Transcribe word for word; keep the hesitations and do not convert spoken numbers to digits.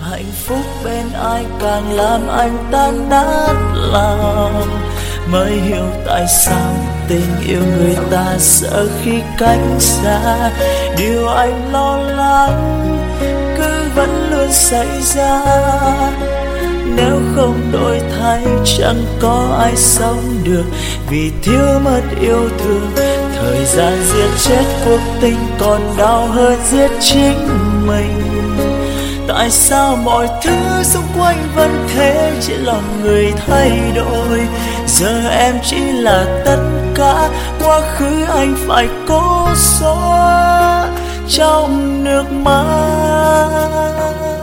Hạnh phúc bên ai càng làm anh tan nát lòng, mới hiểu tại sao tình yêu người ta sợ khi cách xa. Điều anh lo lắng cứ vẫn luôn xảy ra, nếu không đổi thay chẳng có ai sống được. Vì thiếu mất yêu thương, thời gian giết chết cuộc tình còn đau hơn giết chính mình. Tại sao mọi thứ xung quanh vẫn thế, chỉ lòng người thay đổi. Giờ em chỉ là tất cả, quá khứ anh phải cố xóa trong nước mắt.